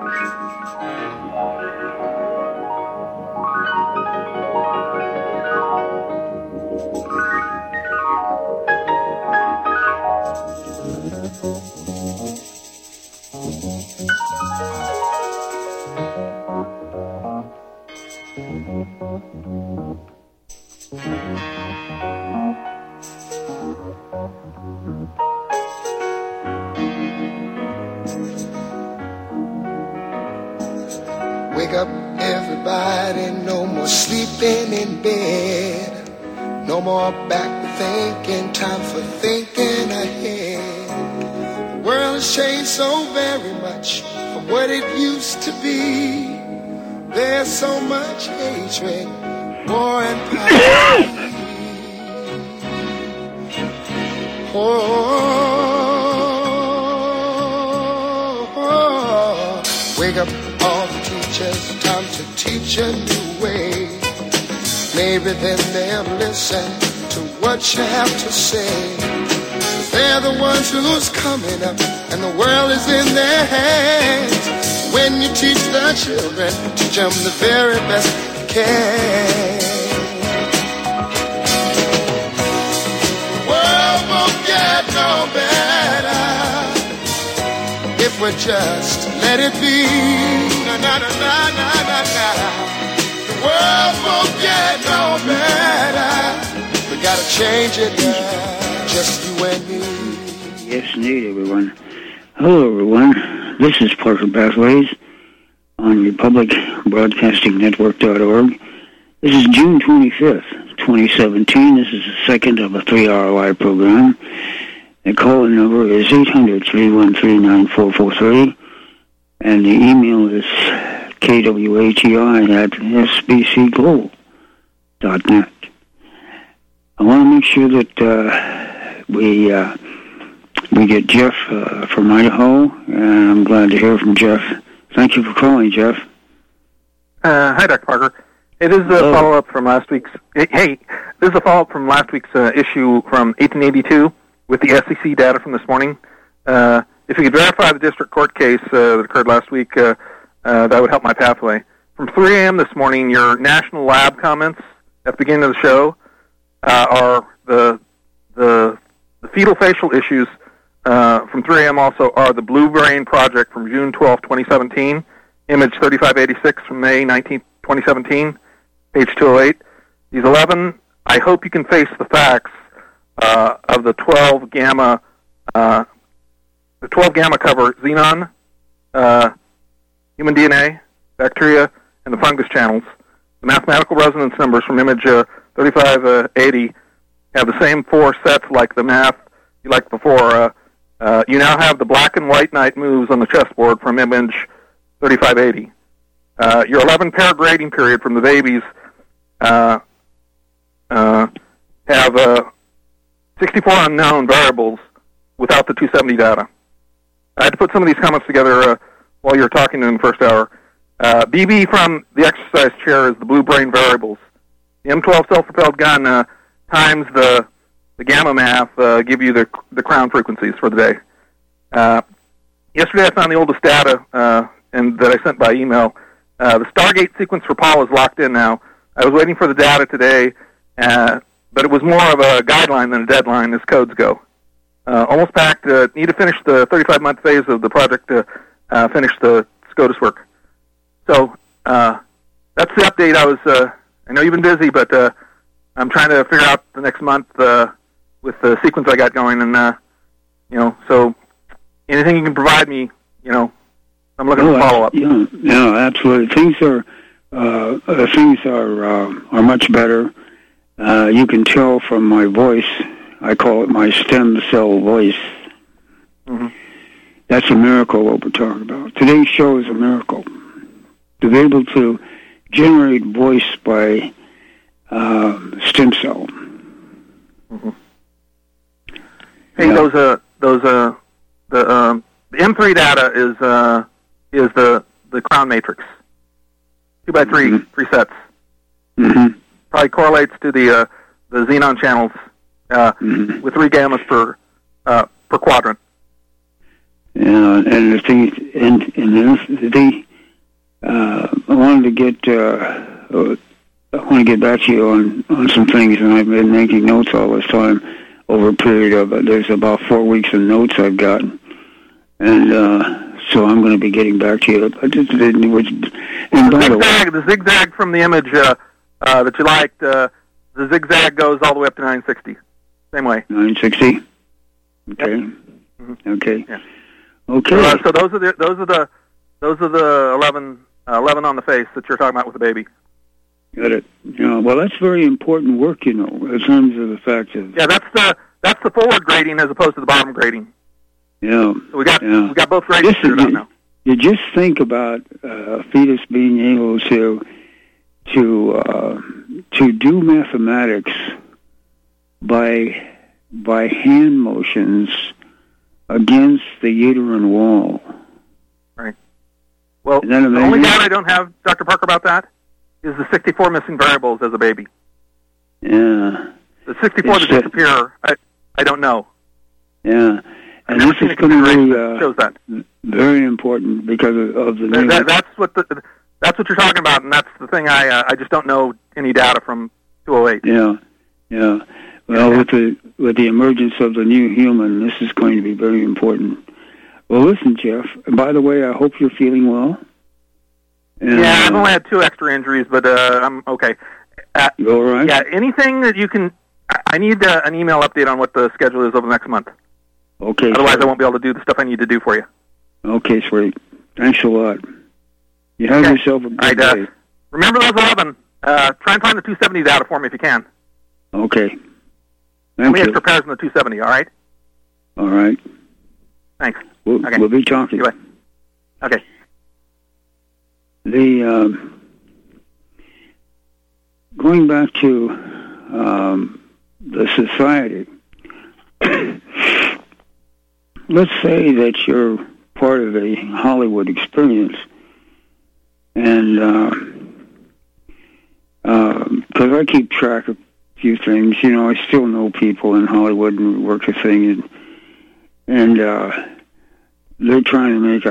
Wake up, everybody, no more sleeping in bed. No more back thinking, time for thinking ahead. The world has changed so very much from what it used to be. There's so much hatred, war and poverty. Wake up all the teachers, time to teach a new way. Maybe then they'll listen to what you have to say. They're the ones who's coming up, and the world is in their hands. When you teach the children, teach them the very best you can. The world won't get no better if we just let it be. Na na na na na na na. The world won't get no better. We gotta change it now, just you and me. Yes, indeed, everyone. Hello, everyone. This is Parker Pathways on RepublicBroadcastingNetwork.org. This is June 25th, 2017. This is the second of a 3-hour live program. The call-in number is 800-313-9443, and the email is kwati@sbcglobal.net. I want to make sure that we get Jeff from Idaho, and I'm glad to hear from Jeff. Thank you for calling, Jeff. Hi, Dr. Parker. It is a follow-up from last week's. Hey, this is a follow-up from last week's issue from 1882 with the SEC data from this morning. If you could verify the district court case that occurred last week, that would help my pathway. From 3 a.m. this morning, your national lab comments at the beginning of the show are the fetal facial issues. From 3 a.m. also are the Blue Brain Project from June 12, 2017, image 3586 from May 19, 2017, page 208. These 11, I hope you can face the facts of the 12 gamma cover xenon, human DNA, bacteria, and the fungus channels. The mathematical resonance numbers from image 3580 have the same 4 sets like the math you liked before. You now have the black and white knight moves on the chessboard from image 3580. Your 11-pair grading period from the babies have 64 unknown variables without the 270 data. I had to put some of these comments together while you were talking in the first hour. BB from the exercise chair is the blue brain variables. The M12 self-propelled gun times the gamma math give you the crown frequencies for the day. Yesterday I found the oldest data and that I sent by email. The Stargate sequence for Paul is locked in now. I was waiting for the data today, but it was more of a guideline than a deadline as codes go. Almost packed. Need to finish the 35-month phase of the project to finish the SCOTUS work. So that's the update. I know you've been busy, but I'm trying to figure out the next month with the sequence I got going, and so anything you can provide me, I'm looking for follow-up. No, absolutely. Things are much better. You can tell from my voice. I call it my stem cell voice. Mm-hmm. That's a miracle, what we're talking about. Today's show is a miracle. To be able to generate voice by stem cell. Mm-hmm. Hey, the M3 data is the crown matrix. 2x3, mm-hmm. 3 sets. Mm-hmm. Probably correlates to the xenon channels mm-hmm. with 3 gammas per quadrant. And the thing, I wanted to get, I want to get back to you on some things, and I've been making notes all this time over a period of, there's about 4 weeks of notes I've gotten, and so I'm going to be getting back to you. And by the zigzag from the image that you liked, the zigzag goes all the way up to 960. Same way. 960. Okay. Yep. Mm-hmm. Okay. Yeah. Okay. So those are the 11 on the face that you're talking about with the baby. Got it. Yeah. Well, that's very important work, in terms of the fact of. Yeah, that's the forward grading as opposed to the bottom grading. Yeah. So we got both grades figured out now. You just think about a fetus being able to do mathematics by hand motions against the uterine wall. Right. Well, the only doubt I don't have, Dr. Parker, about that is the 64 missing variables as a baby. Yeah. The 64 that disappear, I don't know. Yeah. And this is going to be shows that. Very important because of the. That's what you're talking about, and that's the thing. I just don't know any data from 208. Yeah. Well, with the emergence of the new human, this is going to be very important. Well, listen, Jeff. By the way, I hope you're feeling well. And, I've only had 2 extra injuries, but I'm okay. You all right? Yeah. Anything that you can. I need an email update on what the schedule is over the next month. Okay. Otherwise, I won't be able to do the stuff I need to do for you. Okay, sweet. Thanks a lot. You have yourself a good day. Remember those 11. Try and find the 270 data for me if you can. Okay. Thank you. Prepares in the 270, all right? All right. Thanks. We'll be talking. Goodbye. Okay. Going back to the society, let's say that you're part of a Hollywood experience, and because I keep track of a few things, I still know people in Hollywood and work a thing, and they're trying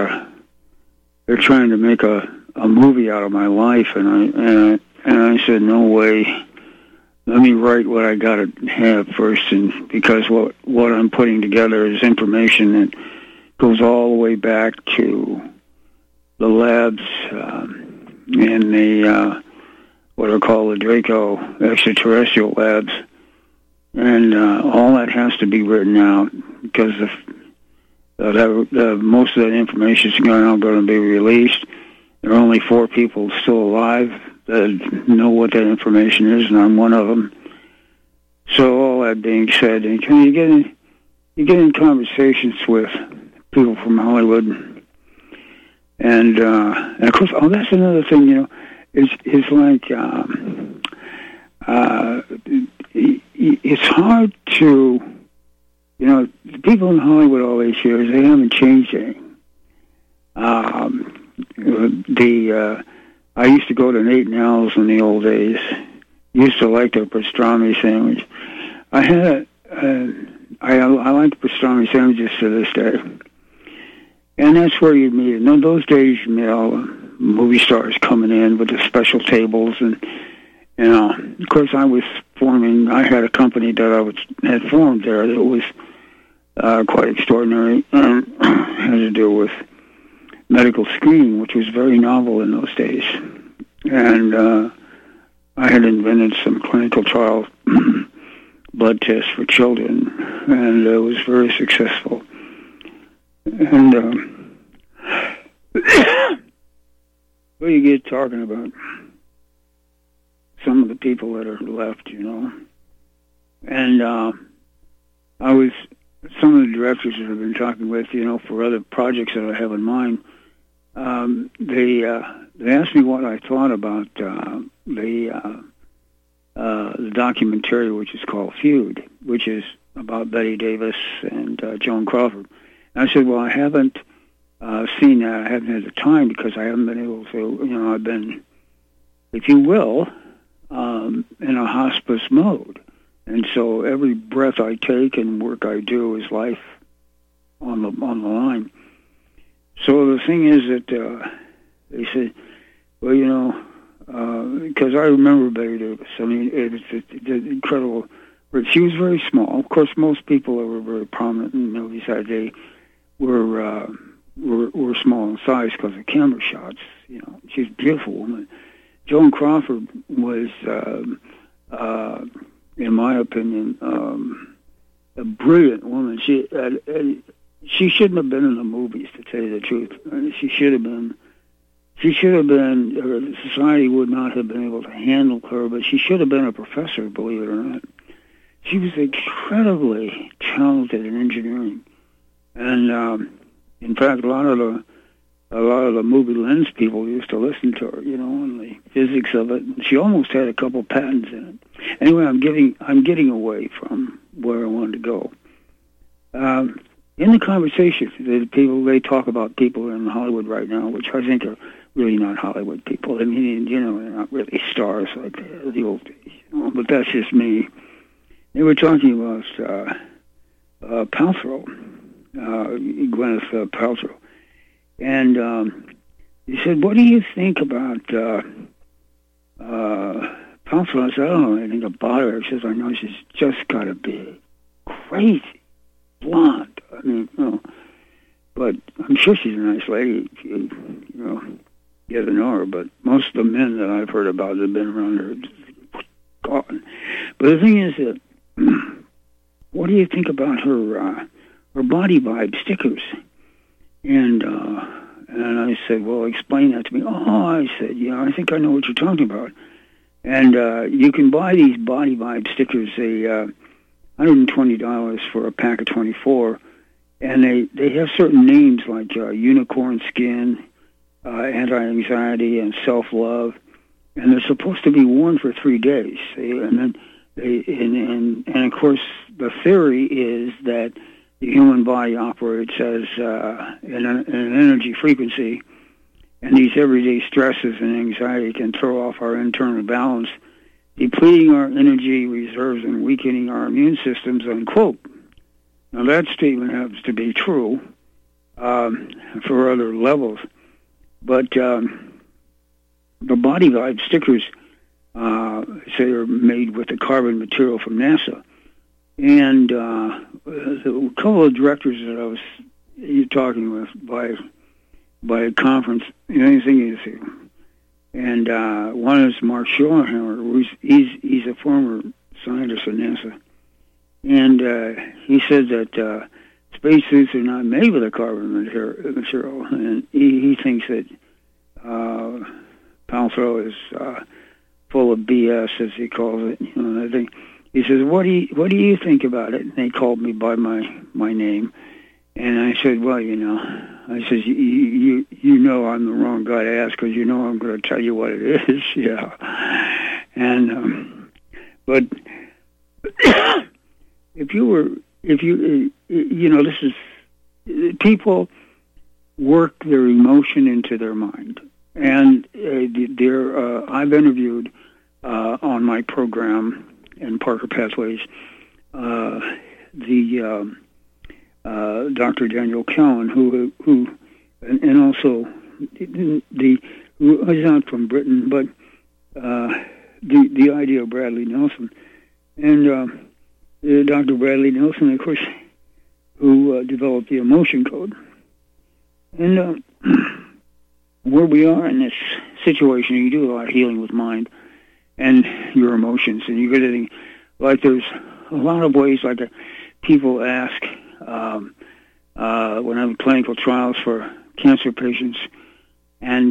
to make a movie out of my life, and I said, no way. Let me write what I got to have first, and because what I'm putting together is information that goes all the way back to the labs in the what are called the Draco extraterrestrial labs, and all that has to be written out because most of that information is going to be released. There are only 4 people still alive that know what that information is, and I'm one of them. So all that being said, you get in conversations with people from Hollywood, and of course, that's another thing. It's like it's hard to, the people in Hollywood all these years, they haven't changed anything. I used to go to Nate and Al's in the old days. Used to like their pastrami sandwich. I like pastrami sandwiches to this day. And that's where you meet. In those days, you meet all the movie stars coming in with the special tables, and of course, I had a company that had formed there that was quite extraordinary, and had to do with medical screening, which was very novel in those days. And I had invented some clinical trial blood tests for children, and it was very successful. And well, you get talking about some of the people that are left, and some of the directors that I've been talking with, for other projects that I have in mind, they asked me what I thought about the documentary, which is called Feud, which is about Betty Davis and Joan Crawford. And I said, well, I haven't seen that. I haven't had the time because I haven't been able to, I've been, if you will, in a hospice mode. And so every breath I take and work I do is life on the line. So the thing is that they said, well, you know, because I remember Betty Davis. I mean, it's incredible. She was very small. Of course, most people that were very prominent in movies that day were small in size because of camera shots. You know, she's a beautiful woman. Joan Crawford was, in my opinion, a brilliant woman. She shouldn't have been in the movies, to tell you the truth. She should have been. Society would not have been able to handle her, but she should have been a professor, believe it or not. She was incredibly talented in engineering, and in fact, a lot of the movie lens people used to listen to her, you know, and the physics of it. She almost had a couple patents in it. Anyway, I'm getting away from where I wanted to go. In the conversation, they talk about people in Hollywood right now, which I think are really not Hollywood people. I mean, you know, they're not really stars like the old days. You know, but that's just me. They were talking about Paltrow, Gwyneth Paltrow, and he said, "What do you think about Paltrow?" I said, "I don't know anything about her." He says, "I know she's just got to be crazy blonde. I mean, you know, but I'm sure she's a nice lady if you know, get to know her. But most of the men that I've heard about that have been around her gone. But the thing is that, what do you think about her body vibe stickers?" And I said, "Well, explain that to me." "Oh," I said, "yeah, I think I know what you're talking about." And you can buy these body vibe stickers. They $120 for a pack of 24, and they have certain names like unicorn skin, anti-anxiety, and self-love, and they're supposed to be worn for 3 days. And then and of course the theory is that the human body operates as in an energy frequency, and these everyday stresses and anxiety can throw off our internal balance, depleting our energy reserves and weakening our immune systems, unquote. Now that statement happens to be true for other levels, but the body vibe stickers say are made with the carbon material from NASA. And a couple of directors that I was talking with by a conference, anything is here. And one is Mark Schorlenhammer. He's a former scientist at NASA. And he said that spacesuits are not made with a carbon material. And he thinks that Paltrow is full of BS, as he calls it. You know, I think he says, "What do you think about it?" And they called me by my name. And I said, "Well, you know," I says, you know I'm the wrong guy to ask because you know I'm going to tell you what it is." Yeah. And but if you know, this is, people work their emotion into their mind, and I've interviewed on my program in Parker Pathways Dr. Daniel Cowan, who and also who is not from Britain, but the idea of Bradley Nelson, and Dr. Bradley Nelson, of course, who developed the emotion code, and where we are in this situation, you do a lot of healing with mind and your emotions, and you get to, like, there's a lot of ways, like people ask. When I'm in clinical trials for cancer patients, and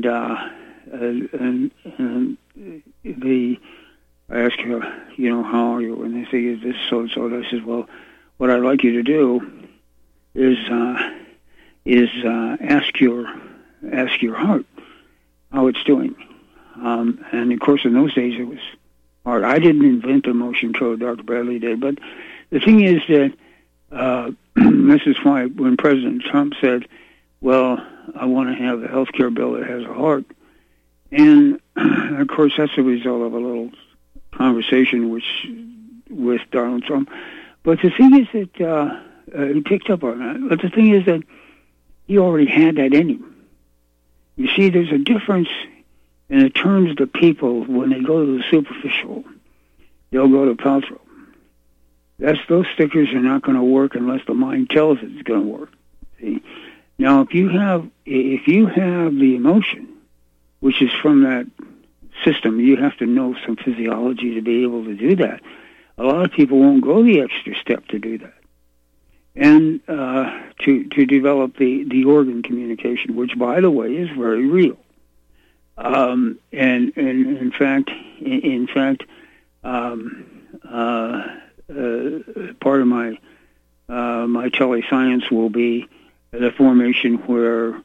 they ask, you know, how are you? And they say, "Is this so and so?" And I said, "Well, what I'd like you to do is ask your heart how it's doing." And of course, in those days, it was hard. I didn't invent the emotion code; Dr. Bradley did. But the thing is that. This is why when President Trump said, "Well, I want to have a health care bill that has a heart," and of course that's a result of a little conversation with Donald Trump. But the thing is that he picked up on that. But the thing is that he already had that in him. You see, there's a difference in the terms of people when they go to the superficial. They'll go to Paltrow. Those stickers are not going to work unless the mind tells it it's going to work. See? Now, if you have the emotion, which is from that system, you have to know some physiology to be able to do that. A lot of people won't go the extra step to do that. And to develop the organ communication, which, by the way, is very real. And in fact, part of my telescience will be the formation where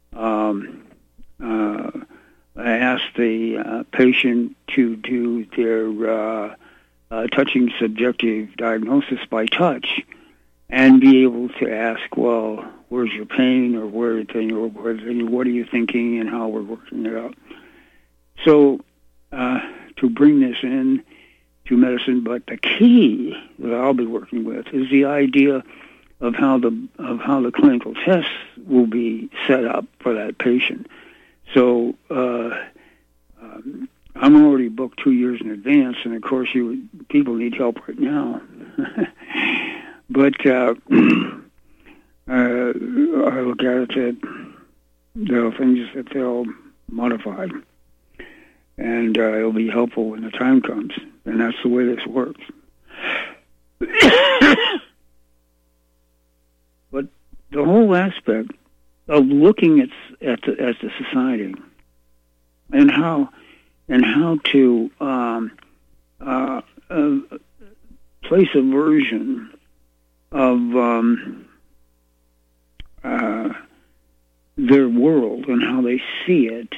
I ask the patient to do their touching subjective diagnosis by touch, and be able to ask, well, where's your pain, or what are you thinking, and how we're working it out. So to bring this in to medicine, but the key that I'll be working with is the idea of how the clinical tests will be set up for that patient. So I'm already booked 2 years in advance, and of course people need help right now. But I look at it that there are things that they'll modify, and it'll be helpful when the time comes, and that's the way this works. But the whole aspect of looking at the society and how to place a version of their world and how they see it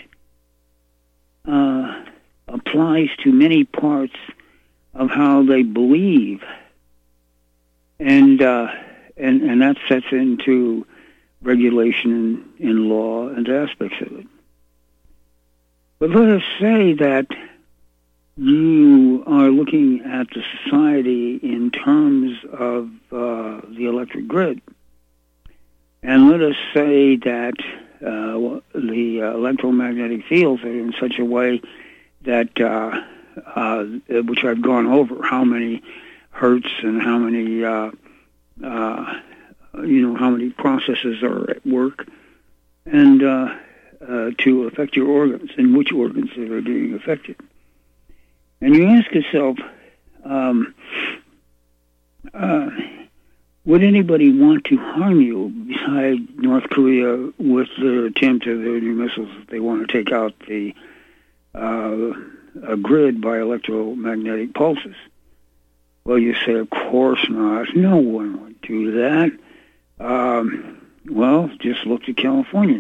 applies to many parts of how they believe, and that sets into regulation in law and aspects of it. But let us say that you are looking at the society in terms of the electric grid. And let us say that the electromagnetic fields are in such a way that, which I've gone over, how many hertz and how many, how many processes are at work, and to affect your organs, and which organs that are being affected. And you ask yourself, would anybody want to harm you besides North Korea with their attempt of their new missiles if they want to take out the grid by electromagnetic pulses? Well, you say, of course not. No one would do that. Well, just look to California.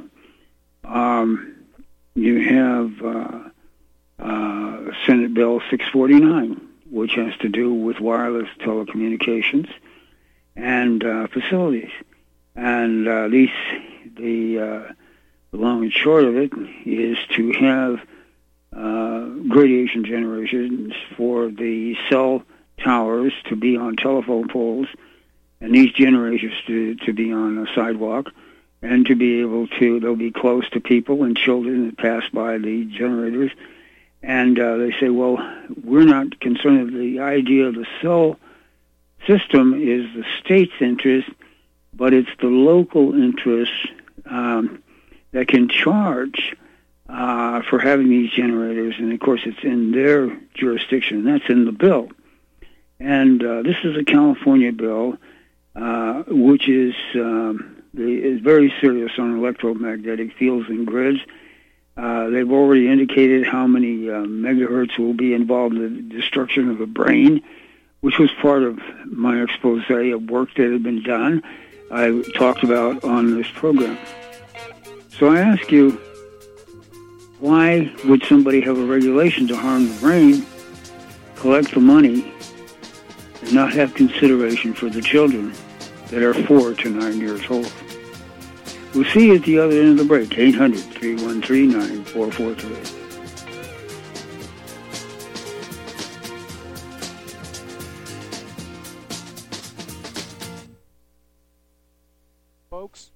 You have Senate Bill 649, which has to do with wireless telecommunications and facilities. And the long and short of it is to have radiation generations for the cell towers to be on telephone poles, and these generators to be on a sidewalk, and to be able to, they'll be close to people and children that pass by the generators. And they say, well, we're not concerned with the idea of the cell system is the state's interest, but it's the local interest that can charge for having these generators. And, of course, it's in their jurisdiction. That's in the bill. And this is a California bill, which is very serious on electromagnetic fields and grids. They've already indicated how many megahertz will be involved in the destruction of the brain, which was part of my expose of work that had been done, I talked about on this program. So I ask you, why would somebody have a regulation to harm the brain, collect the money, and not have consideration for the children that are 4 to 9 years old? We'll see you at the other end of the break, 800-313-9443. Folks,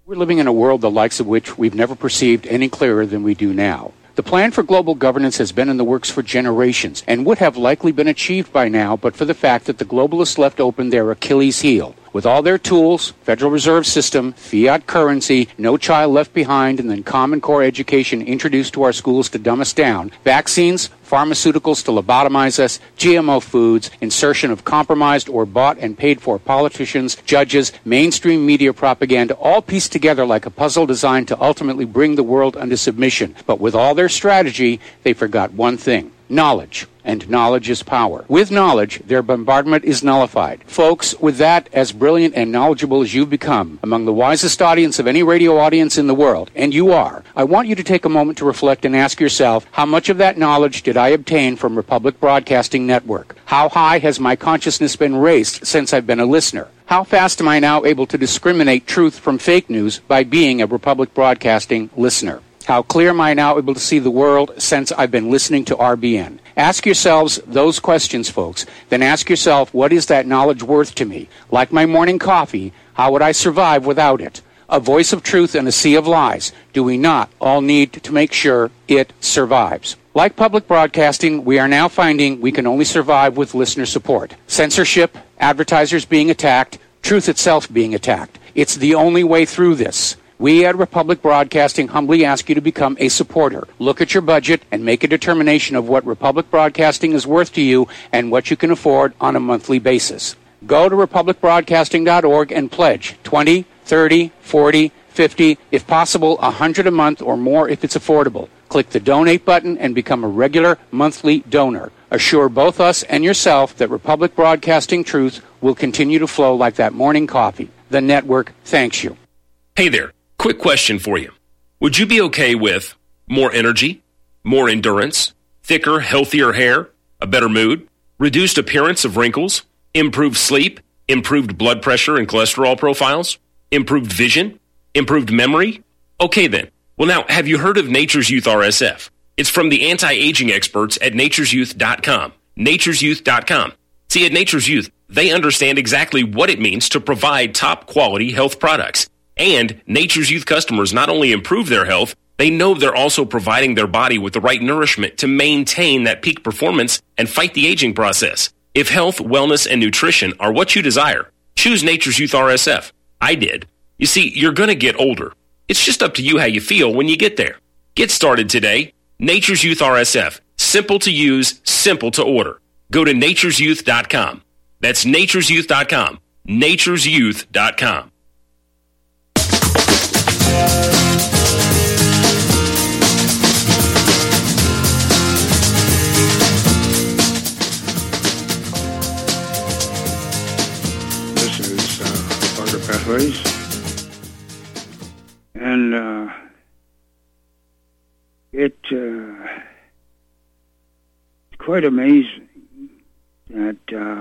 We're living in a world the likes of which we've never perceived any clearer than we do now. The plan for global governance has been in the works for generations and would have likely been achieved by now but for the fact that the globalists left open their Achilles heel. With all their tools, Federal Reserve System, fiat currency, no child left behind, and then Common Core education introduced to our schools to dumb us down, vaccines, pharmaceuticals to lobotomize us, GMO foods, insertion of compromised or bought and paid for politicians, judges, mainstream media propaganda, all pieced together like a puzzle designed to ultimately bring the world under submission. But with all their strategy, they forgot one thing: knowledge. And knowledge is power. With knowledge, their bombardment is nullified. Folks, with that, as brilliant and knowledgeable as you've become, among the wisest audience of any radio audience in the world, and you are, I want you to take a moment to reflect and ask yourself, how much of that knowledge did I obtain from Republic Broadcasting Network? How high has my consciousness been raised since I've been a listener? How fast am I now able to discriminate truth from fake news by being a Republic Broadcasting listener? How clear am I now able to see the world since I've been listening to RBN? Ask yourselves those questions, folks. Then ask yourself, what is that knowledge worth to me? Like my morning coffee, how would I survive without it? A voice of truth in a sea of lies. Do we not all need to make sure it survives? Like public broadcasting, we are now finding we can only survive with listener support. Censorship, advertisers being attacked, truth itself being attacked. It's the only way through this. We at Republic Broadcasting humbly ask you to become a supporter. Look at your budget and make a determination of what Republic Broadcasting is worth to you and what you can afford on a monthly basis. Go to republicbroadcasting.org and pledge $20, $30, $40, $50, if possible, $100 a month or more if it's affordable. Click the donate button and become a regular monthly donor. Assure both us and yourself that Republic Broadcasting truth will continue to flow like that morning coffee. The network thanks you. Hey there. Quick question for you. Would you be okay with more energy, more endurance, thicker, healthier hair, a better mood, reduced appearance of wrinkles, improved sleep, improved blood pressure and cholesterol profiles, improved vision, improved memory? Okay then. Well now, have you heard of Nature's Youth RSF? It's from the anti-aging experts at nature'syouth.com. nature'syouth.com. See, at Nature's Youth, they understand exactly what it means to provide top quality health products. And Nature's Youth customers not only improve their health, they know they're also providing their body with the right nourishment to maintain that peak performance and fight the aging process. If health, wellness, and nutrition are what you desire, choose Nature's Youth RSF. I did. You see, you're going to get older. It's just up to you how you feel when you get there. Get started today. Nature's Youth RSF. Simple to use, simple to order. Go to nature'syouth.com. That's nature'syouth.com. nature'syouth.com. This is Parker Pathways, and it's quite amazing that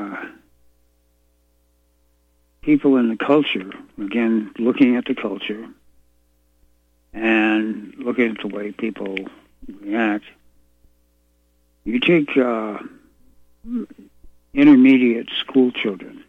people in the culture, again, looking at the culture and looking at the way people react, you take intermediate school children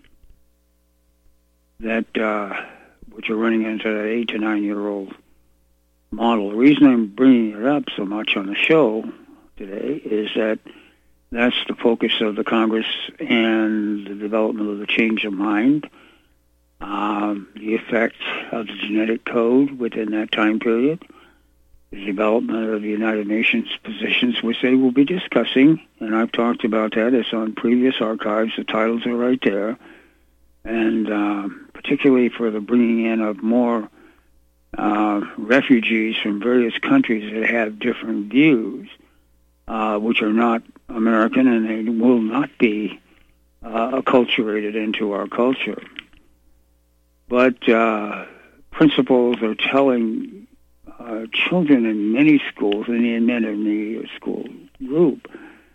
that which are running into that 8 to 9 year old model. The reason I'm bringing it up so much on the show today is that that's the focus of the Congress and the development of the change of mind, the effect of the genetic code within that time period, the development of the United Nations positions, which they will be discussing, and I've talked about that. It's on previous archives. The titles are right there. And particularly for the bringing in of more refugees from various countries that have different views, which are not American, and they will not be acculturated into our culture. But principals are telling children in many schools, in the intermediate school group,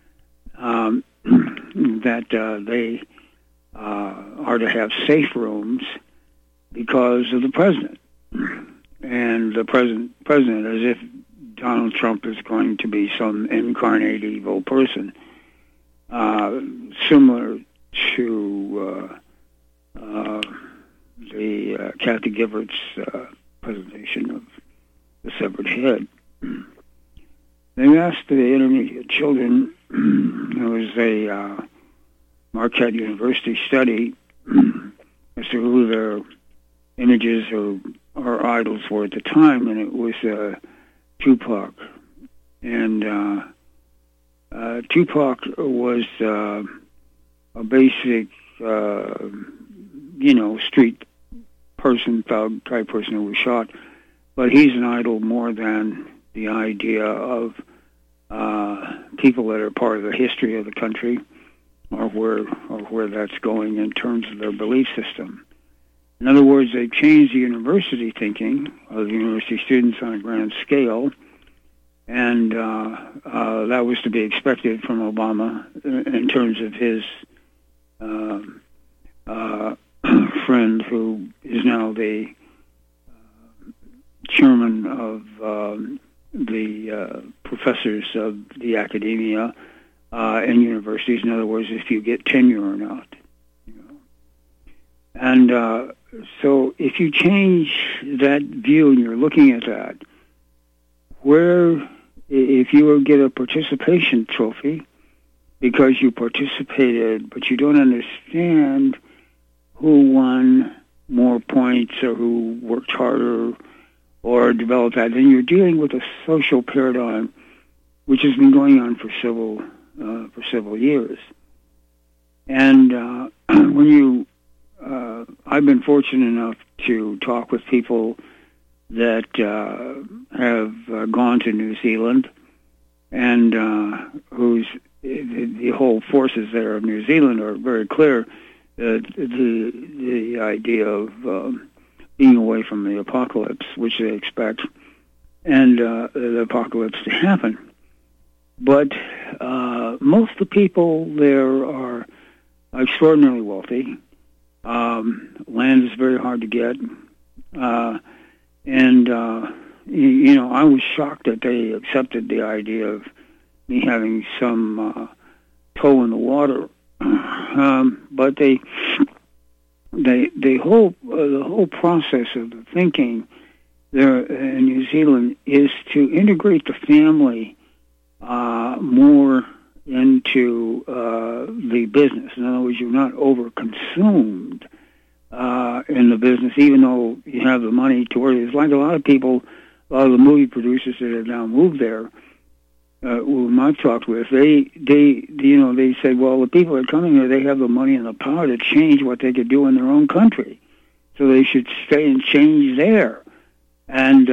that they are to have safe rooms because of the president. And the president, as if Donald Trump is going to be some incarnate evil person, similar to the Kathy Giffords presentation of the severed head. They asked the intermediate children, there was a Marquette University study as to who their images or idols were at the time, and it was Tupac. And Tupac was a basic, street person, thug type person who was shot, but he's an idol more than the idea of people that are part of the history of the country or where that's going in terms of their belief system. In other words, they've changed the university thinking of the university students on a grand scale, and that was to be expected from Obama in terms of his friend who is now the chairman of the professors of the academia and universities. In other words, if you get tenure or not. And so if you change that view and you're looking at that, if you get a participation trophy because you participated, but you don't understand who won more points or who worked harder or developed that, then you're dealing with a social paradigm which has been going on for several years. And when you I've been fortunate enough to talk with people that have gone to New Zealand and whose the whole forces there of New Zealand are very clear. The idea of being away from the apocalypse, which they expect, and the apocalypse to happen. But most of the people there are extraordinarily wealthy. Land is very hard to get. And I was shocked that they accepted the idea of me having some toe in the water. But the whole process of the thinking there in New Zealand is to integrate the family more into the business. In other words, you're not over-consumed in the business, even though you have the money to work. It's like a lot of people, a lot of the movie producers that have now moved there, whom I've talked with, they say, well, the people that are coming here, they have the money and the power to change what they could do in their own country, so they should stay and change there. And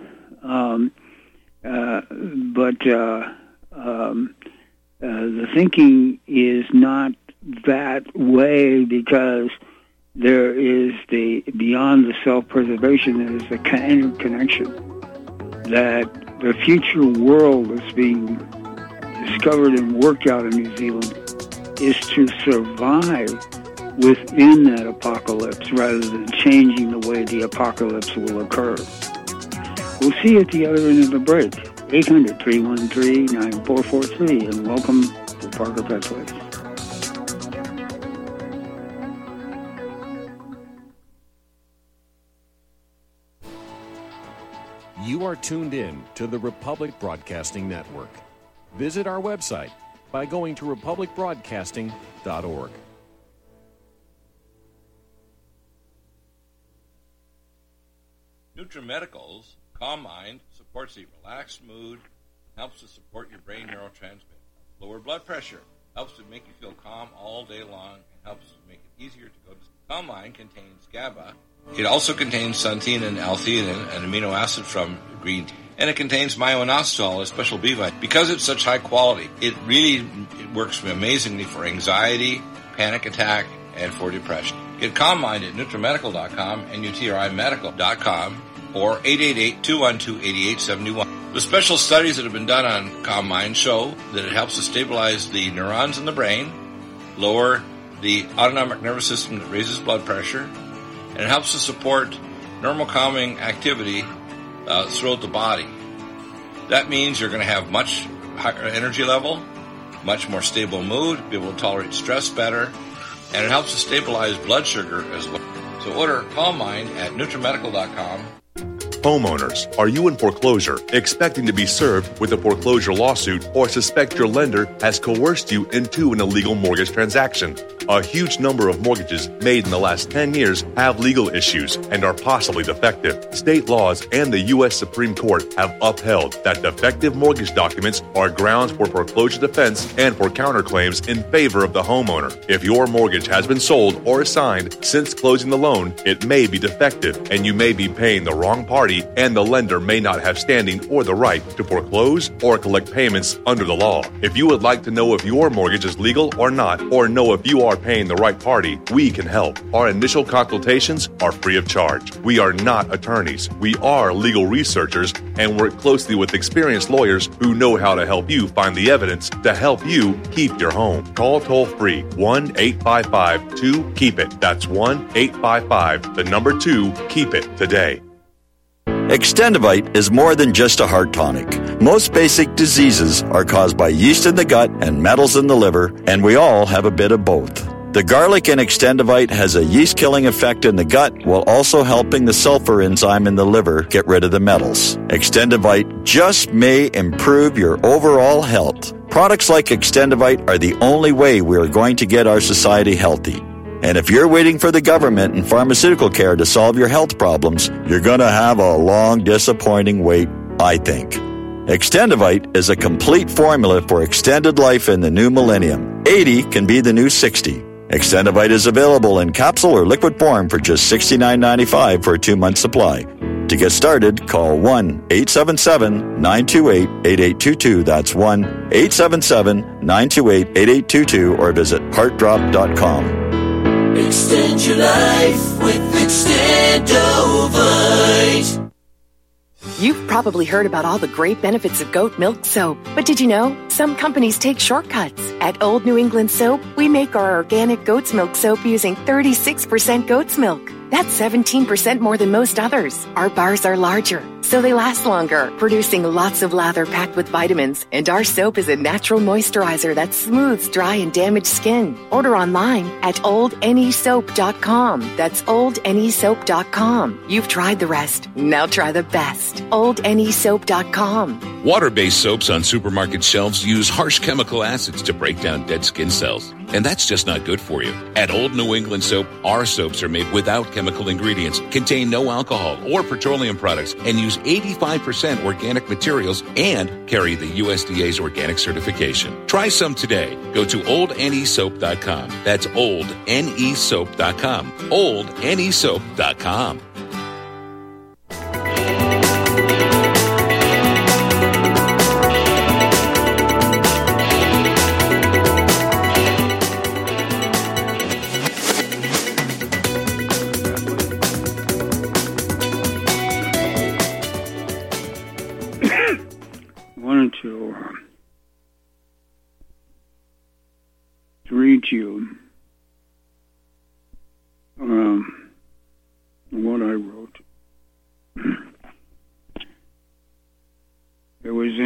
the thinking is not that way, because there is beyond the self-preservation, there is the interconnection that the future world that's being discovered and worked out in New Zealand is to survive within that apocalypse rather than changing the way the apocalypse will occur. We'll see you at the other end of the break. 800-313-9443, and welcome to Parker Pet Place. You are tuned in to the Republic Broadcasting Network. Visit our website by going to republicbroadcasting.org. NutriMedical's Calm Mind supports a relaxed mood, helps to support your brain neurotransmitter. Lower blood pressure helps to make you feel calm all day long, and helps to make it easier to go to sleep. Calm Mind contains GABA. It also contains xanthine and L-theanine, an amino acid from green tea. And it contains myo-inositol, a special B vitamin. Because it's such high quality, it works amazingly for anxiety, panic attack, and for depression. Get Calm Mind at NutriMedical.com and UTRIMedical.com or 888-212-8871. The special studies that have been done on Calm Mind show that it helps to stabilize the neurons in the brain, lower the autonomic nervous system that raises blood pressure, and it helps to support normal calming activity throughout the body. That means you're going to have much higher energy level, much more stable mood, be able to tolerate stress better, and it helps to stabilize blood sugar as well. So order Calm Mind at NutriMedical.com Homeowners, are you in foreclosure, expecting to be served with a foreclosure lawsuit, or suspect your lender has coerced you into an illegal mortgage transaction? A huge number of mortgages made in the last 10 years have legal issues and are possibly defective. State laws and the U.S. Supreme Court have upheld that defective mortgage documents are grounds for foreclosure defense and for counterclaims in favor of the homeowner. If your mortgage has been sold or assigned since closing the loan, it may be defective and you may be paying the wrong party, and the lender may not have standing or the right to foreclose or collect payments under the law. If you would like to know if your mortgage is legal or not, or know if you are paying the right party, we can help. Our initial consultations are free of charge. We are not attorneys. We are legal researchers and work closely with experienced lawyers who know how to help you find the evidence to help you keep your home. Call toll-free 1-855-2-KEEP-IT. That's 1-855-2-KEEP-IT today. Extendivite is more than just a heart tonic. Most basic diseases are caused by yeast in the gut and metals in the liver, and we all have a bit of both. The garlic in Extendivite has a yeast-killing effect in the gut while also helping the sulfur enzyme in the liver get rid of the metals. Extendivite just may improve your overall health. Products like Extendivite are the only way we are going to get our society healthy. And if you're waiting for the government and pharmaceutical care to solve your health problems, you're going to have a long, disappointing wait, I think. Extendivite is a complete formula for extended life in the new millennium. 80 can be the new 60. Extendivite is available in capsule or liquid form for just $69.95 for a 2-month supply. To get started, call 1-877-928-8822. That's 1-877-928-8822 or visit heartdrop.com. Extend your life with Extendovite. You've probably heard about all the great benefits of goat milk soap, but did you know some companies take shortcuts? At Old New England Soap, we make our organic goat's milk soap using 36% goat's milk. That's 17% more than most others. Our bars are larger, so they last longer, producing lots of lather packed with vitamins. And our soap is a natural moisturizer that smooths dry and damaged skin. Order online at oldnesoap.com. That's oldnesoap.com. You've tried the rest. Now try the best. oldnesoap.com. Water-based soaps on supermarket shelves use harsh chemical acids to break down dead skin cells. And that's just not good for you. At Old New England Soap, our soaps are made without chemical ingredients, contain no alcohol or petroleum products, and use 85% organic materials and carry the USDA's organic certification. Try some today. Go to oldnesoap.com. That's oldnesoap.com. oldnesoap.com. to read to you what I wrote. It was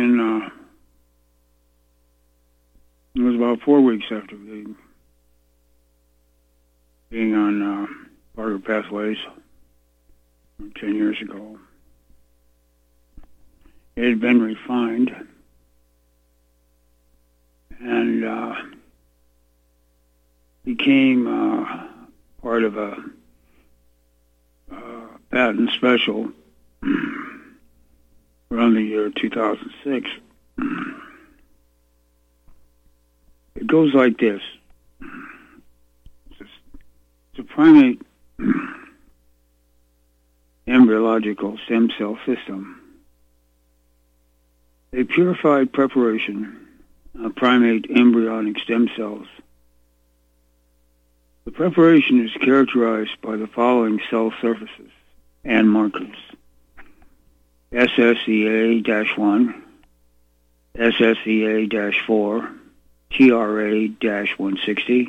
it was about 4 weeks after being on Barter Pathways 10 years ago. It had been refined and became part of a patent special around the year 2006. It goes like this. It's a primate embryological stem cell system. A purified preparation of primate embryonic stem cells. The preparation is characterized by the following cell surfaces and markers: SSEA-1, SSEA-4, TRA-160,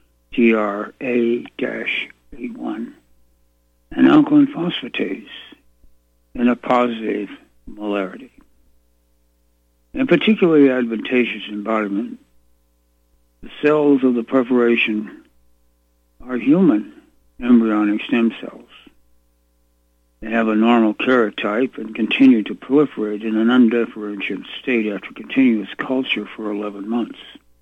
TRA-81, and alkaline phosphatase in a positive molarity. In particularly advantageous embodiment, the cells of the preparation are human embryonic stem cells. They have a normal karyotype and continue to proliferate in an undifferentiated state after continuous culture for 11 months.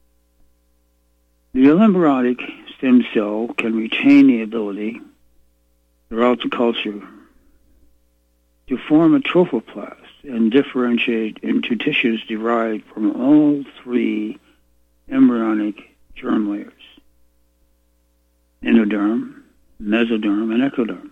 The embryonic stem cell can retain the ability throughout the culture to form a trophoplast and differentiate into tissues derived from all three embryonic germ layers: endoderm, mesoderm, and ectoderm.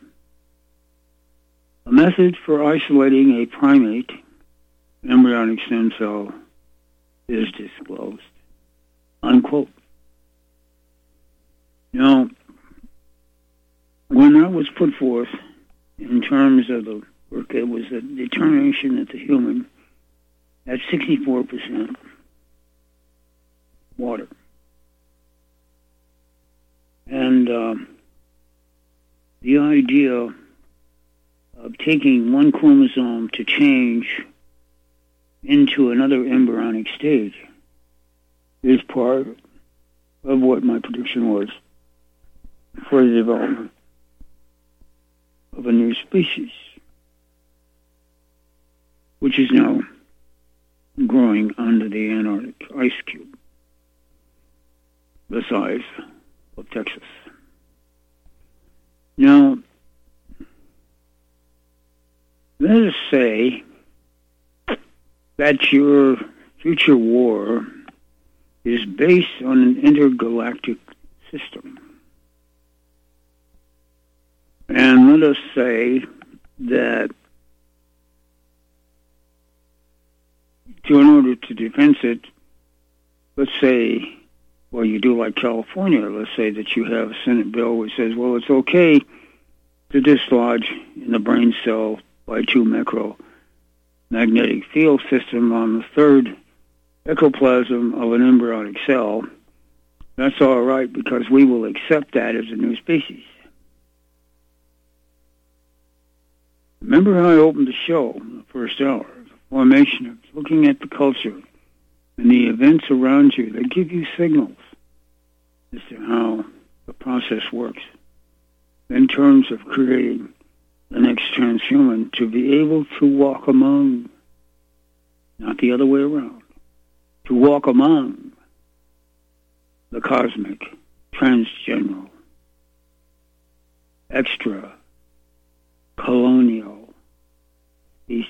A method for isolating a primate embryonic stem cell is disclosed. Unquote. Now, when that was put forth in terms of the work, it was a determination that the human had 64% water. And the idea of taking one chromosome to change into another embryonic stage is part of what my prediction was for the development of a new species, which is now growing under the Antarctic ice cube, the size of Texas. Now, let us say that your future war is based on an intergalactic system. And let us say that in order to defend it, let's say, well, you do like California, let's say that you have a Senate bill which says, well, it's okay to dislodge in the brain cell by 2 micromagnetic field system on the third ectoplasm of an embryonic cell. That's all right because we will accept that as a new species. Remember how I opened the show in the first hour? The formation of looking at the culture and the events around you. They give you signals as to how the process works in terms of creating the next transhuman to be able to walk among, not the other way around, to walk among the cosmic, transgeneral, extra, colonial species.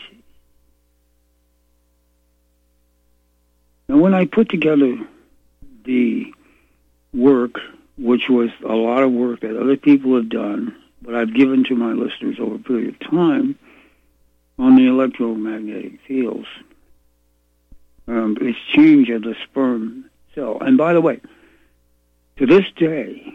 Now, when I put together the work, which was a lot of work that other people have done, but I've given to my listeners over a period of time on the electromagnetic fields, exchange of the sperm cell. And by the way, to this day,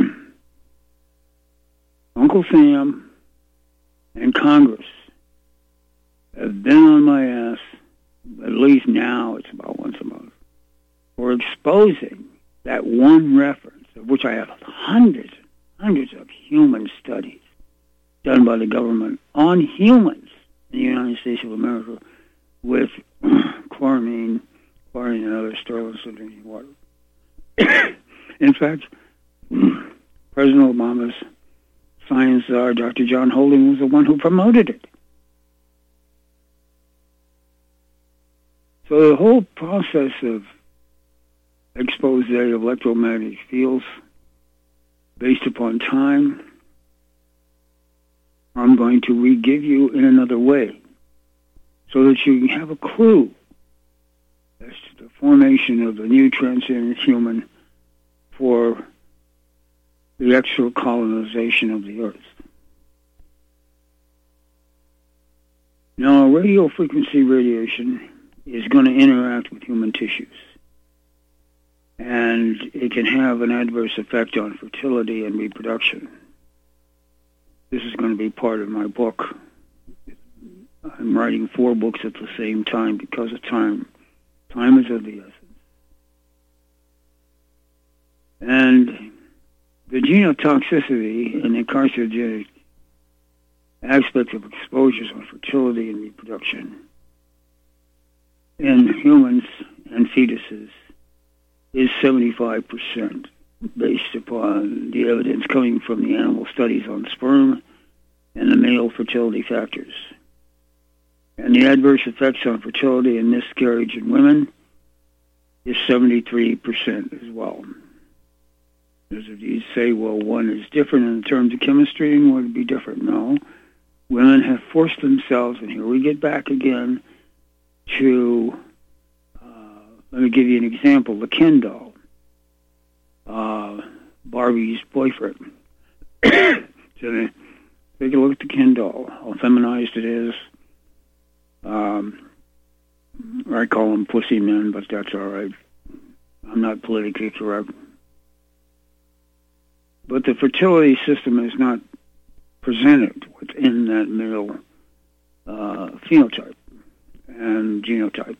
Uncle Sam and Congress have been on my ass, at least now it's about once a month, for exposing that one reference, of which I have hundreds of human studies done by the government on humans in the United States of America with chlorine and other sterilants in drinking water. In fact, President Obama's science czar, Dr. John Holding, was the one who promoted it. So the whole process of expose of electromagnetic fields based upon time, I'm going to re-give you in another way so that you can have a clue as to the formation of the new transcendent human for the extra colonization of the Earth. Now, radio frequency radiation is going to interact with human tissues, and it can have an adverse effect on fertility and reproduction. This is going to be part of my book. I'm writing 4 books at the same time because of time. Time is of the essence. And the genotoxicity and the carcinogenic aspect of exposures on fertility and reproduction in humans and fetuses is 75% based upon the evidence coming from the animal studies on sperm and the male fertility factors. And the adverse effects on fertility and miscarriage in women is 73% as well. As if you say, well, one is different in terms of chemistry and one would be different. No. Women have forced themselves, and here we get back again to, let me give you an example, the Ken doll, Barbie's boyfriend. So take a look at the Ken doll, how feminized it is. I call them pussy men, but that's all right. I'm not politically correct. But the fertility system is not presented within that male phenotype and genotype.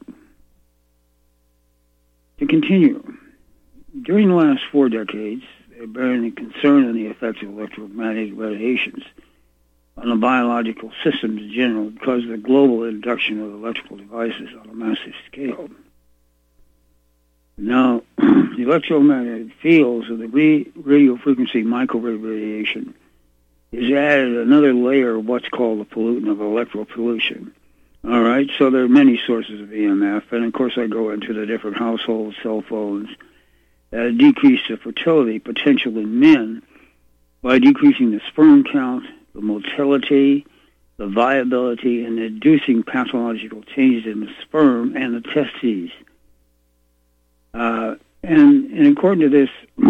To continue, during the last 4 decades, there have been a concern on the effects of electromagnetic radiations on the biological systems in general because of the global introduction of electrical devices on a massive scale. Now, the electromagnetic fields of the radio frequency microwave radiation is added another layer of what's called a pollutant of electrical pollution. All right, so there are many sources of EMF, and of course I go into the different households, cell phones, decrease the fertility potential in men by decreasing the sperm count, the motility, the viability, and inducing pathological changes in the sperm and the testes. And according to this,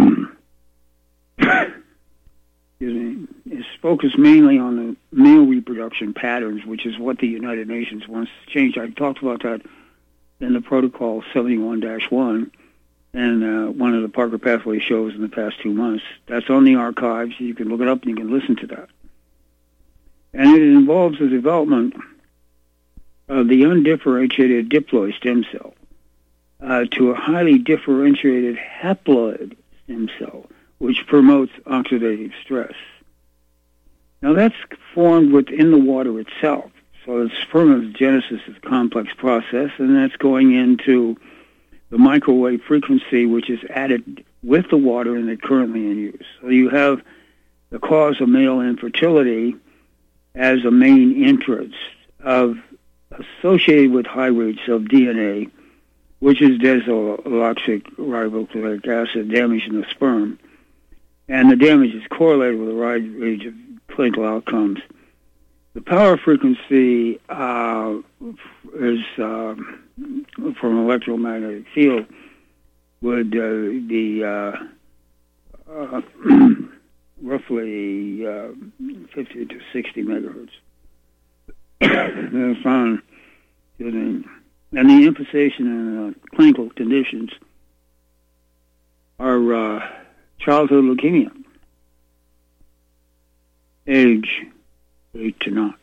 it's focused mainly on the male reproduction patterns, which is what the United Nations wants to change. I talked about that in the Protocol 71-1 and one of the Parker Pathway shows in the past 2 months. That's on the archives. You can look it up and you can listen to that. And it involves the development of the undifferentiated diploid stem cell to a highly differentiated haploid stem cell, which promotes oxidative stress. Now that's formed within the water itself. So the spermatogenesis is a complex process, and that's going into the microwave frequency, which is added with the water and it's currently in use. So you have the cause of male infertility as a main interest associated with high rates of DNA, which is desoxyribonucleic acid damaging the sperm. And the damage is correlated with a wide range of clinical outcomes. The power frequency is from an electromagnetic field would be roughly 50 to 60 megahertz. Found, and the implication in clinical conditions are childhood leukemia, age 8 to 9.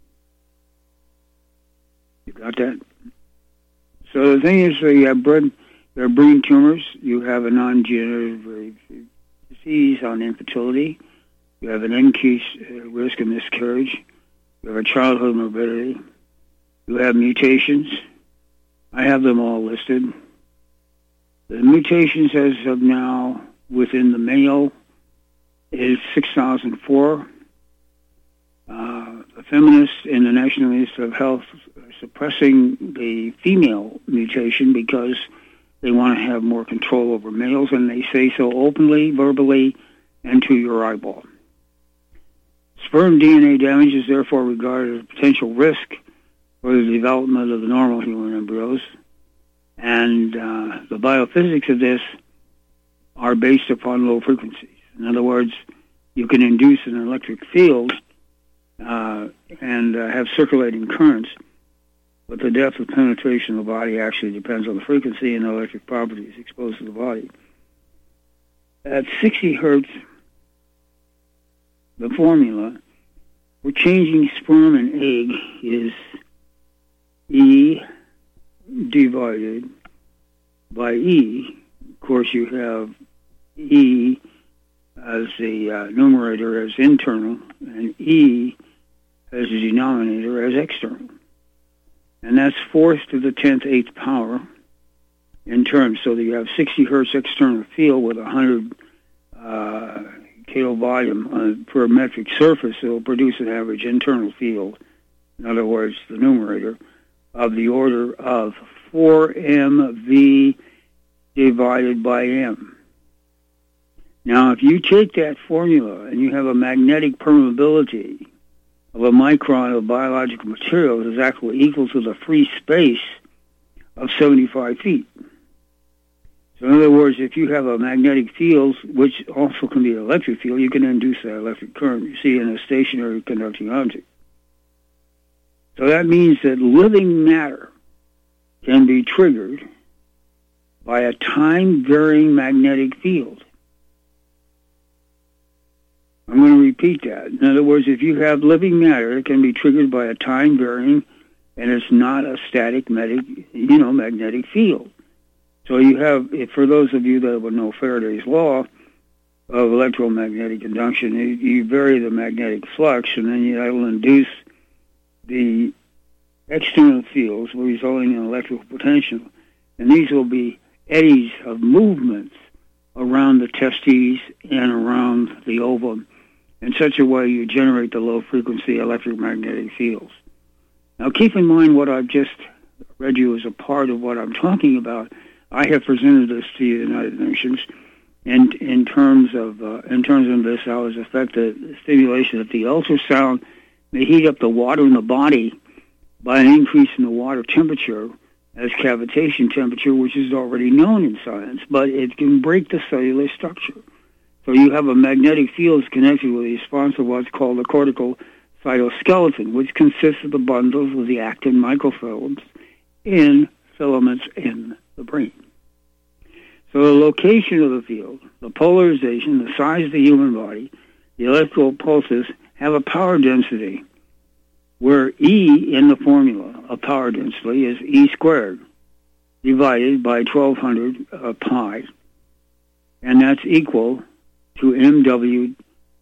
You got that? So the thing is, you have there are brain tumors. You have a non-degenerative disease on infertility. You have an increased risk of miscarriage. You have a childhood morbidity. You have mutations. I have them all listed. The mutations as of now within the male is 6,004. The feminists in the National Institute of Health are suppressing the female mutation because they want to have more control over males, and they say so openly, verbally, and to your eyeball. Sperm DNA damage is therefore regarded as a potential risk for the development of the normal human embryos, and the biophysics of this are based upon low frequencies. In other words, you can induce an electric field and have circulating currents, but the depth of penetration of the body actually depends on the frequency and the electric properties exposed to the body. At 60 hertz, the formula for changing sperm and egg is E divided by E. Of course, you have E as the numerator as internal, and E as the denominator as external. And that's 4 to the 10th eighth power in terms, so that you have 60 hertz external field with 100 kV kilovolume per metric surface, it will produce an average internal field. In other words, the numerator of the order of 4 MV divided by M. Now, if you take that formula and you have a magnetic permeability of a micron of biological material that is actually equal to the free space of 75 feet. So in other words, if you have a magnetic field, which also can be an electric field, you can induce that electric current you see in a stationary conducting object. So that means that living matter can be triggered by a time-varying magnetic field. I'm going to repeat that. In other words, if you have living matter, it can be triggered by a time-varying, and it's not a static magnetic field. So you have, for those of you that would know Faraday's law of electromagnetic induction, you vary the magnetic flux, and then that will induce the external fields resulting in electrical potential. And these will be eddies of movements around the testes and around the ovum. In such a way, you generate the low-frequency electromagnetic fields. Now, keep in mind what I've just read you as a part of what I'm talking about. I have presented this to the United Nations, and in terms of this, how has affected stimulation that the ultrasound may heat up the water in the body by an increase in the water temperature as cavitation temperature, which is already known in science, but it can break the cellular structure. So you have a magnetic field connected with the response of what's called the cortical cytoskeleton, which consists of the bundles of the actin microfilaments in filaments in the brain. So the location of the field, the polarization, the size of the human body, the electrical pulses have a power density where E in the formula of power density is E squared divided by 1200 pi, and that's equal to MW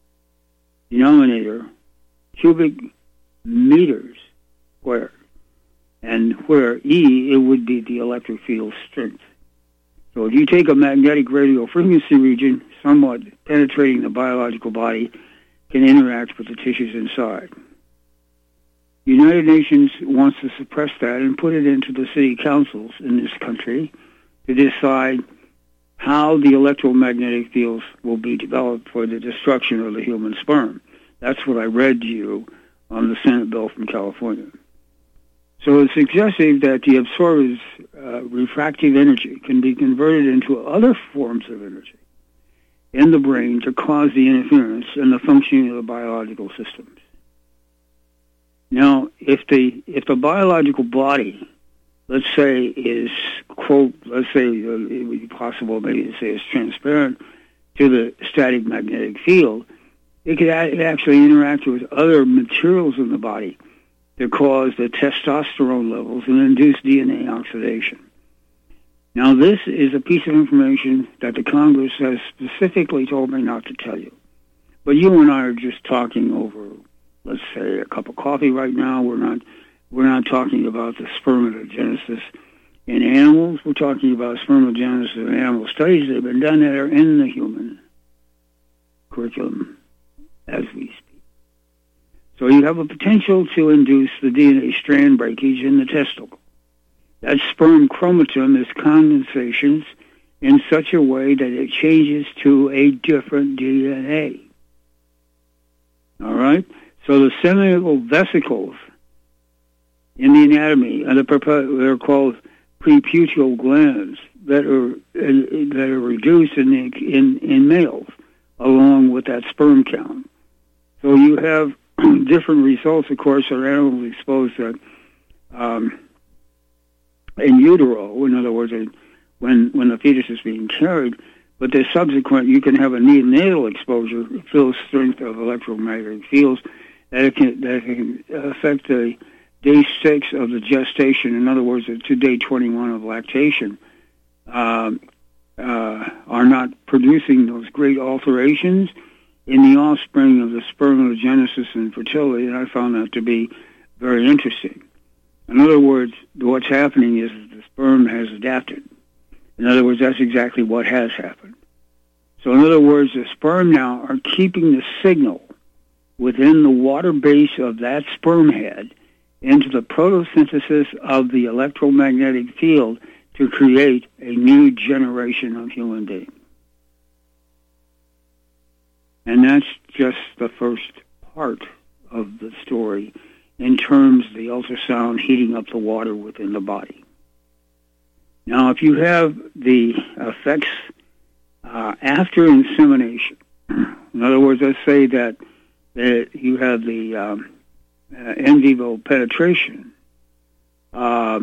denominator cubic meters squared, and where E, it would be the electric field strength. So if you take a magnetic radio frequency region, somewhat penetrating the biological body, can interact with the tissues inside. The United Nations wants to suppress that and put it into the city councils in this country to decide how the electromagnetic fields will be developed for the destruction of the human sperm. That's what I read to you on the Senate bill from California. So it's suggestive that the absorber's refractive energy can be converted into other forms of energy in the brain to cause the interference in the functioning of the biological systems. Now, if the biological body, let's say, is, quote, let's say it would be possible maybe to say it's transparent to the static magnetic field, it could actually interact with other materials in the body to cause the testosterone levels and induce DNA oxidation. Now, this is a piece of information that the Congress has specifically told me not to tell you. But you and I are just talking over, let's say, a cup of coffee right now. We're not talking about the spermatogenesis in animals. We're talking about spermatogenesis in animal studies that have been done that are in the human curriculum as we speak. So you have a potential to induce the DNA strand breakage in the testicle. That sperm chromatin is condensations in such a way that it changes to a different DNA. All right? So the seminal vesicles in the anatomy, they're called preputial glands that are reduced in males along with that sperm count. So you have different results, of course, are animals exposed to in utero, in other words, when the fetus is being carried, but the subsequent, you can have a neonatal exposure, full strength of electromagnetic fields, that can affect the day 6 of the gestation, in other words, to day 21 of lactation, are not producing those great alterations in the offspring of the spermatogenesis and fertility, and I found that to be very interesting. In other words, what's happening is that the sperm has adapted. In other words, that's exactly what has happened. So in other words, the sperm now are keeping the signal within the water base of that sperm head into the photosynthesis of the electromagnetic field to create a new generation of human beings. And that's just the first part of the story in terms of the ultrasound heating up the water within the body. Now, if you have the effects after insemination, in other words, let's say that you have the in vivo penetration of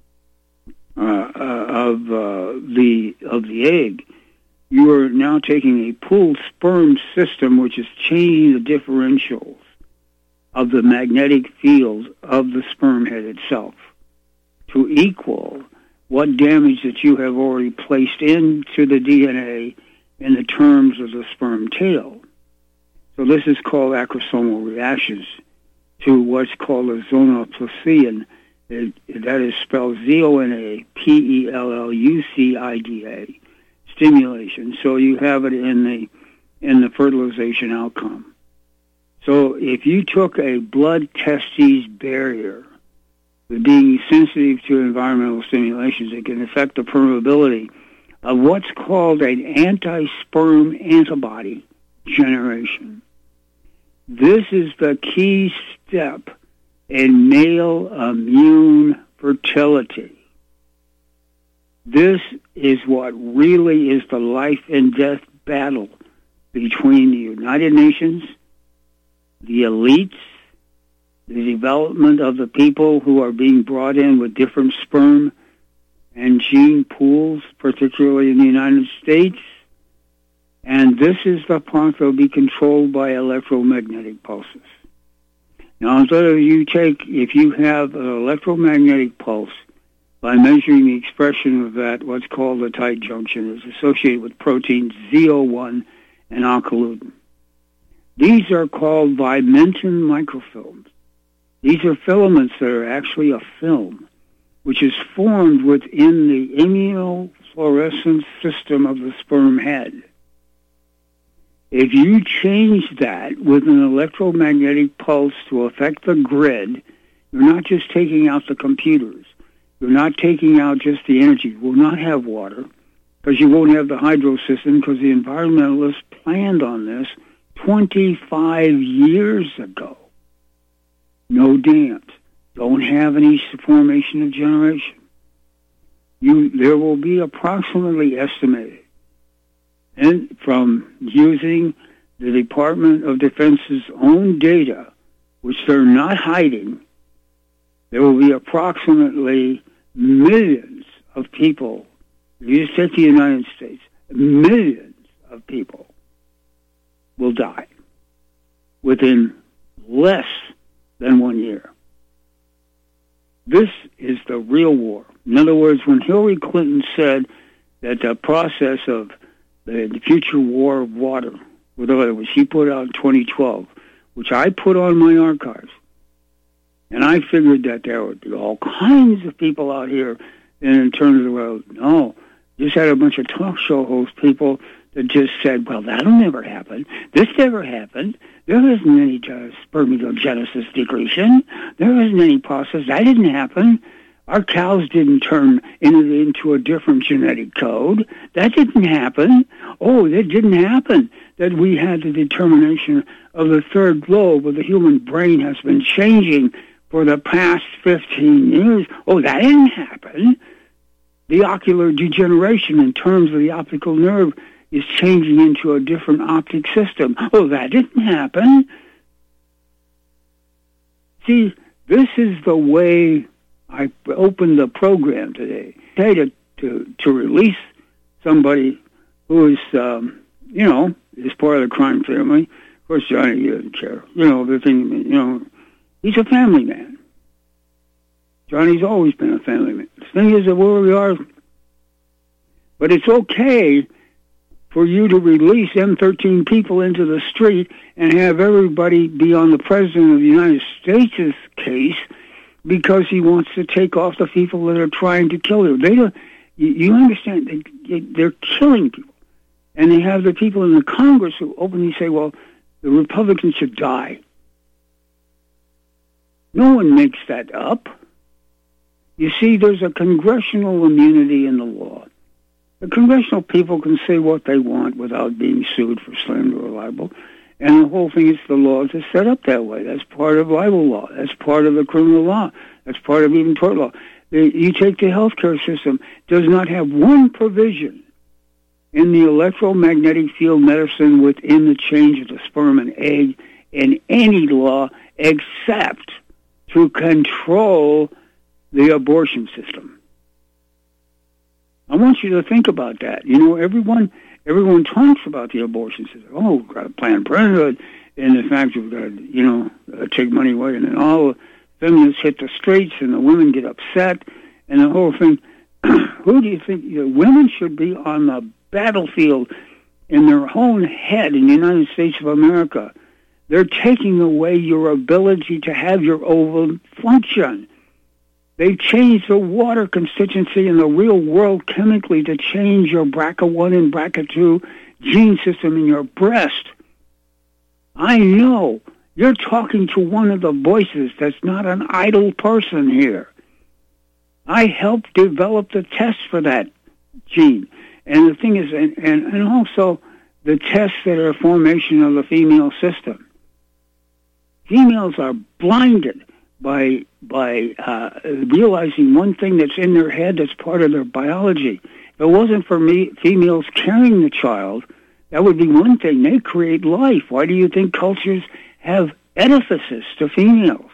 the egg, you are now taking a pooled sperm system which is changing the differentials of the magnetic field of the sperm head itself to equal what damage that you have already placed into the DNA in the terms of the sperm tail. So this is called acrosomal reactions to what's called a zonaplucida. That is spelled ZONAPELLUCIDA, stimulation. So you have it in the fertilization outcome. So if you took a blood testes barrier, being sensitive to environmental stimulations, it can affect the permeability of what's called an anti-sperm antibody generation. This is the key step in male immune fertility. This is what really is the life and death battle between the United Nations, the elites, the development of the people who are being brought in with different sperm and gene pools, particularly in the United States. And this is the part that will be controlled by electromagnetic pulses. Now, if you have an electromagnetic pulse, by measuring the expression of that, what's called the tight junction is associated with proteins ZO1 and alkalutin. These are called Vimentin microfilms. These are filaments that are actually a film, which is formed within the immunofluorescence system of the sperm head. If you change that with an electromagnetic pulse to affect the grid, you're not just taking out the computers. You're not taking out just the energy. You will not have water because you won't have the hydro system because the environmentalists planned on this 25 years ago. No dams. Don't have any formation of generation. There will be approximately estimated, and from using the Department of Defense's own data, which they're not hiding, there will be approximately millions of people. You just take the United States, millions of people will die within less than 1 year. This is the real war. In other words, when Hillary Clinton said that the process of the future war of water, which she put out in 2012, which I put on my archives, and I figured that there would be all kinds of people out here in terms of the world. No, just had a bunch of talk show host people that just said, well, that'll never happen. This never happened. There isn't any spermatogenesis decretion. There isn't any process. That didn't happen. Our cows didn't turn into a different genetic code. That didn't happen. Oh, that didn't happen. That we had the determination of the third lobe of the human brain has been changing for the past 15 years. Oh, that didn't happen. The ocular degeneration in terms of the optical nerve is changing into a different optic system. Oh, that didn't happen. See, this is the way I opened the program today. To release somebody who is, is part of the crime family. Of course, Johnny doesn't care. He's a family man. Johnny's always been a family man. The thing is that where we are, but it's okay for you to release M13 people into the street and have everybody be on the President of the United States' case because he wants to take off the people that are trying to kill him. You understand? They're killing people. And they have the people in the Congress who openly say, well, the Republicans should die. No one makes that up. You see, there's a congressional immunity in the law. The congressional people can say what they want without being sued for slander or libel. And the whole thing is the laws are set up that way. That's part of libel law. That's part of the criminal law. That's part of even tort law. You take the healthcare system, does not have one provision in the electromagnetic field medicine within the change of the sperm and egg in any law except to control the abortion system. I want you to think about that. You know, everyone talks about the abortion system. Oh, we've got a Planned Parenthood, and the fact we've got to, take money away, and then all the feminists hit the streets, and the women get upset, and the whole thing. Who do you think? Women should be on the battlefield in their own head in the United States of America. They're taking away your ability to have your ovum function. They've changed the water constituency in the real world chemically to change your BRCA1 and BRCA2 gene system in your breast. I know you're talking to one of the voices that's not an idle person here. I helped develop the test for that gene. And the thing is, and also the tests that are a formation of the female system. Females are blinded by realizing one thing that's in their head that's part of their biology. If it wasn't for females carrying the child, that would be one thing. They create life. Why do you think cultures have edifices to females?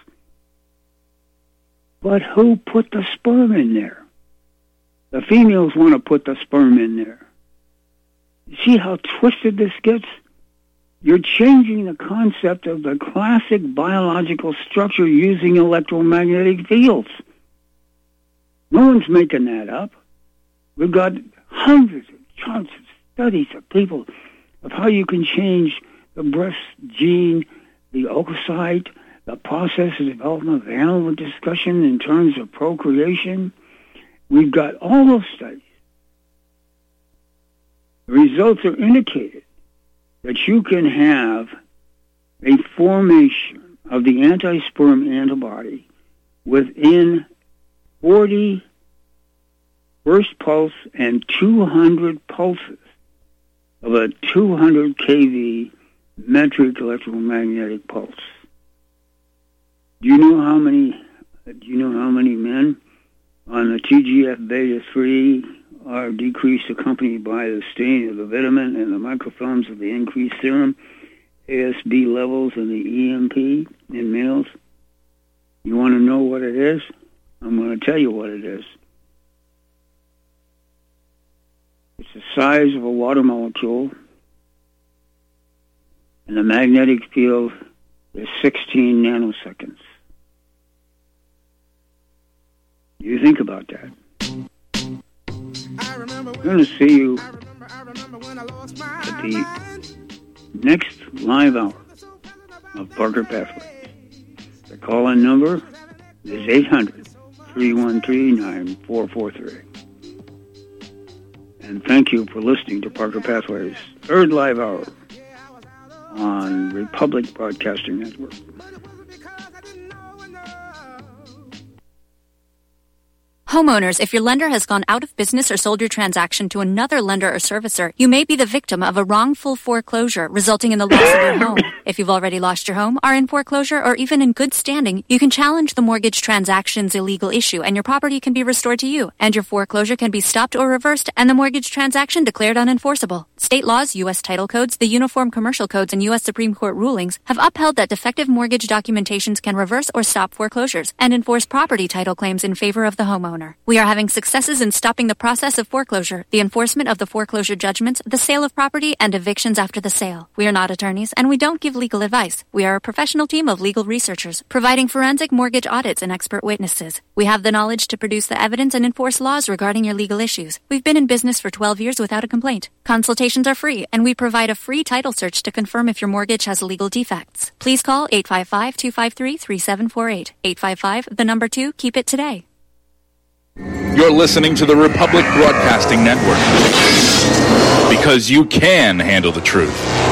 But who put the sperm in there? The females want to put the sperm in there. You see how twisted this gets? You're changing the concept of the classic biological structure using electromagnetic fields. No one's making that up. We've got hundreds of charts of studies of people of how you can change the breast gene, the oocyte, the process of development of animal discussion in terms of procreation. We've got all those studies. The results are indicated that you can have a formation of the anti-sperm antibody within 40 first pulse and 200 pulses of a 200 kV metric electromagnetic pulse. Do you know how many men on the TGF-beta-3 are decreased accompanied by the staining of the vitamin and the microfilms of the increased serum ASB levels in the EMP in males? You want to know what it is? I'm going to tell you what it is. It's the size of a water molecule, and the magnetic field is 16 nanoseconds. You think about that. I'm going to see you at the next live hour of Parker Pathways. The call-in number is 800-313-9443. And thank you for listening to Parker Pathways' third live hour on Republic Broadcasting Network. Homeowners, if your lender has gone out of business or sold your transaction to another lender or servicer, you may be the victim of a wrongful foreclosure, resulting in the loss of your home. If you've already lost your home, are in foreclosure, or even in good standing, you can challenge the mortgage transaction's illegal issue, and your property can be restored to you, and your foreclosure can be stopped or reversed, and the mortgage transaction declared unenforceable. State laws, U.S. title codes, the Uniform Commercial Codes, and U.S. Supreme Court rulings have upheld that defective mortgage documentations can reverse or stop foreclosures and enforce property title claims in favor of the homeowner. We are having successes in stopping the process of foreclosure, the enforcement of the foreclosure judgments, the sale of property, and evictions after the sale. We are not attorneys, and we don't give legal advice. We are a professional team of legal researchers, providing forensic mortgage audits and expert witnesses. We have the knowledge to produce the evidence and enforce laws regarding your legal issues. We've been in business for 12 years without a complaint. Consultations are free, and we provide a free title search to confirm if your mortgage has legal defects. Please call 855-253-3748. 855, 2, keep it today. You're listening to the Republic Broadcasting Network. because you can handle the truth.